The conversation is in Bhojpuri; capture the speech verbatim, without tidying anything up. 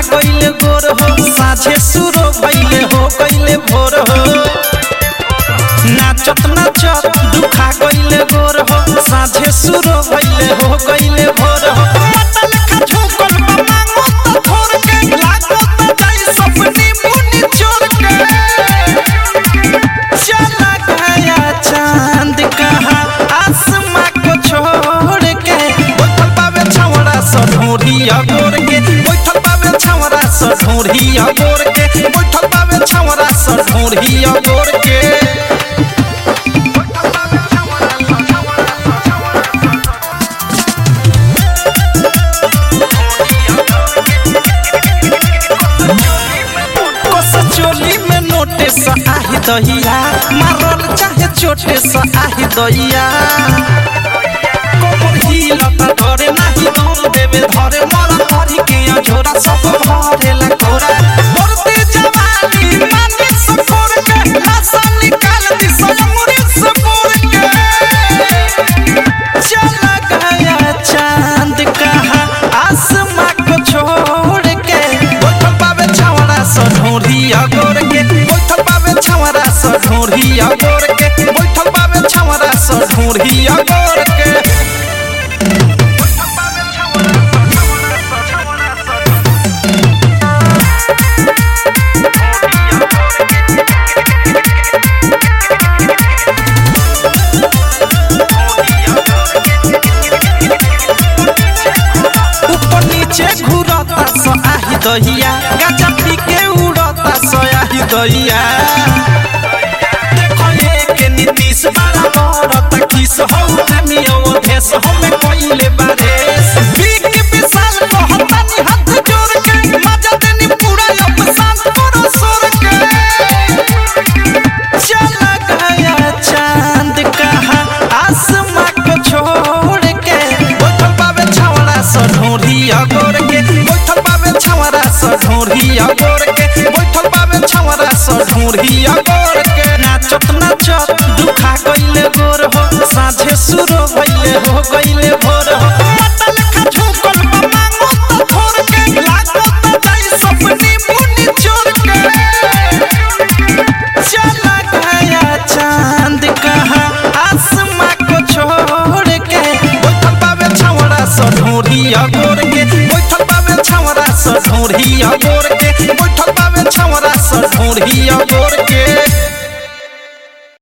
गइले गोर हो साझे सुरो भइले हो गइले भोर हो नाचत नाचत दुखा गइले गोर हो साझे सुरो भइले हो गइले भोर हो पतल खा झोकल मांगो त थोर के लागो त जाई सपनी मुनी चोर के चला गया चांद कहा आसमां को छोड़ के बैठल पावे छावड़ा सढोरिया गोर के बैठल पावे छावड़ा सढोरिया गोर के बैठल पावे छावड़ा सढोरिया गोर के चोली में नोटे सा आही दहिया मारल चाहे चोटे सा आही दहिया कोमर हिलता डरे नाही दम देवे धरे मरा धरी के झोरा सब भरेला कोरा मरते जवानी माने सफर के लाशा निकाल दी समुरी सफर के चला गया चांद कहा आसमां को छोड़ के बैठल पावे छावड़ा सढोरिया गोर के बैठल पावे छावड़ा सढोरिया गोर के बैठल पावे छावड़ा सढोरिया गोर के ऊपर नीचे घुरता स आही दहिया गाजा पी के उड़ता स आही दहिया देखो एक नीतीश बड़ा बड़ता किस हो प्रेमियों भेस हमें कोइले बारेस बिग विशाल कहता नि हाथ जोड़ के मजा देनी पूरा अब शांत करो सोर के चला गया चांद कहा आसमां को छोड़ के बैठल पावे छावड़ा सढोरिया गोर के बैठल पावे छावड़ा सढोरिया गोर के बैठल पावे छावड़ा सढोरिया गोर के नाचत नाचत दुखा गइले गोर हो साझे सुरो भइले हो गइले भोर हो पतल खा झोकल मांगो त थोर के लागो त जाई सपनी मुनी चोर के चला गया चांद कहा आसमां को छोड़ के बैठल पावे छावड़ा सढोरिया गोर के बैठल पावे छावड़ा सढोरिया गोर के बैठल पावे छावड़ा सढोरिया गोर के।